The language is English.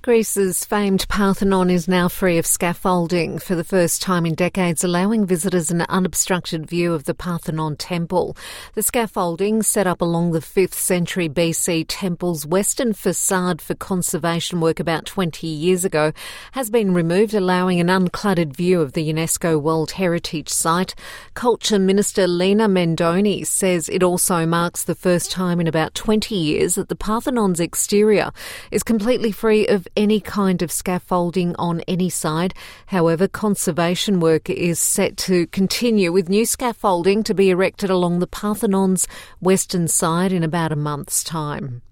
Greece's famed Parthenon is now free of scaffolding for the first time in decades, allowing visitors an unobstructed view of the Parthenon temple. The scaffolding, set up along the 5th century BC temple's western facade for conservation work about 20 years ago, has been removed, allowing an uncluttered view of the UNESCO World Heritage Site. Culture Minister Lina Mendoni says it also marks the first time in about 20 years that the Parthenon's exterior is completely free of any kind of scaffolding on any side. However, conservation work is set to continue, with new scaffolding to be erected along the Parthenon's western side in about a month's time.